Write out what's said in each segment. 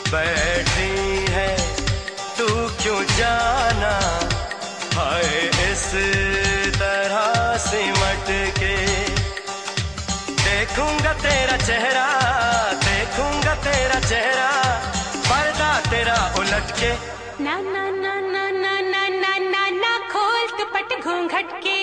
बैठी है तू क्यों जाना, हाय इस तरह सिमट के। देखूंगा तेरा चेहरा, देखूंगा तेरा चेहरा, पर्दा तेरा उलट के। ना ना ना ना ना ना ना ना ना खोल दुपट घूंघट के।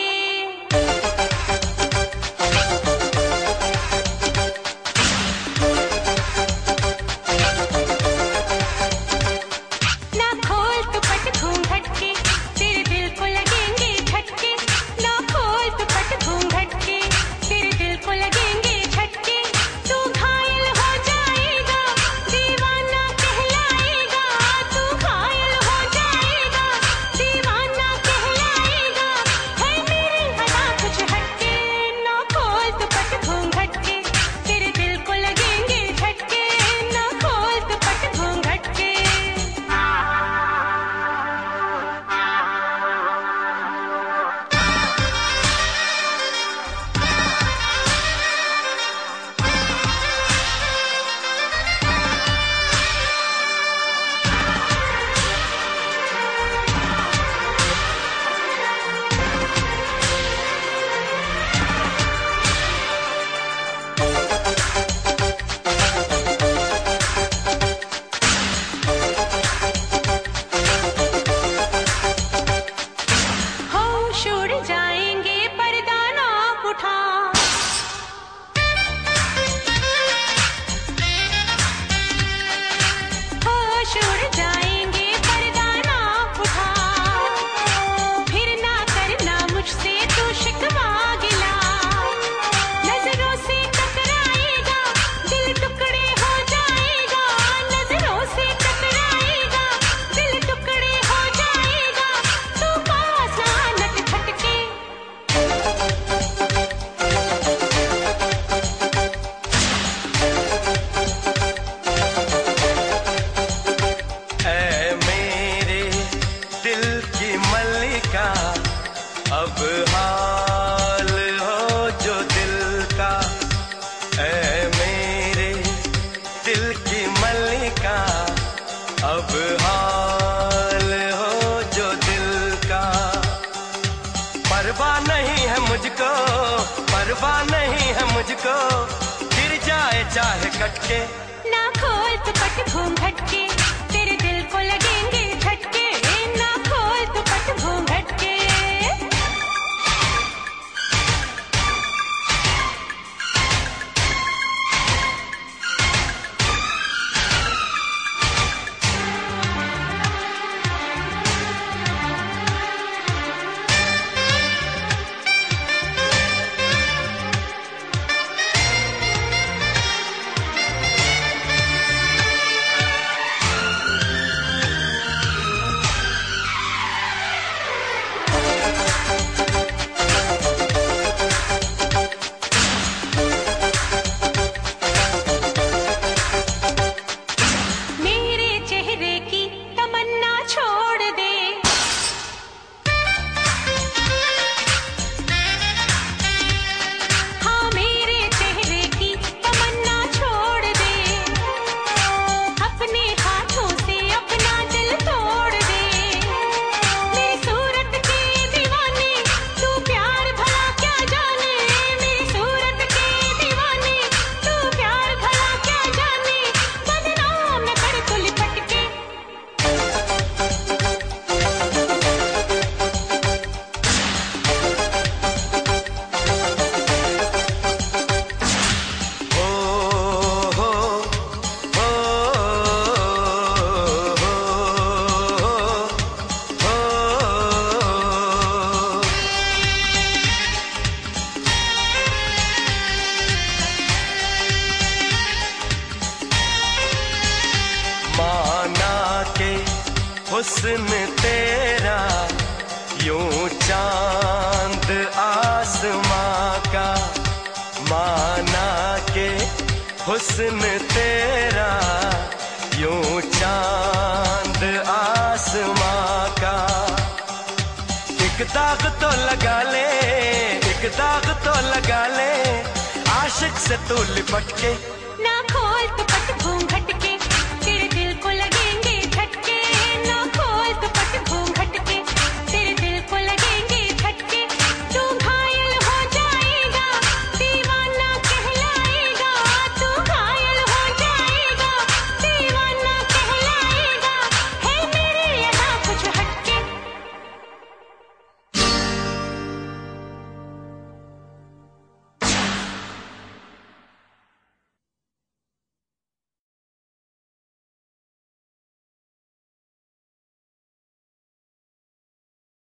अब हाल हो जो दिल का, ऐ मेरे दिल की मल्लिका, अब हाल हो जो दिल का। परवाह नहीं है मुझको, परवाह नहीं है मुझको, गिर जाए चाहे कटके। ना खोल दुपट घूंघट के, तेरे दिल को लगेंगे झटके। ना खोल दुपट घूंघट के। हुस्न तेरा यूं चांद आसमां का, माना के हुस्न तेरा यूं चांद आसमां का। एक दाग तो लगा ले, एक दाग तो लगा ले, आशिक से तू लिपट के। ना खोल दुपट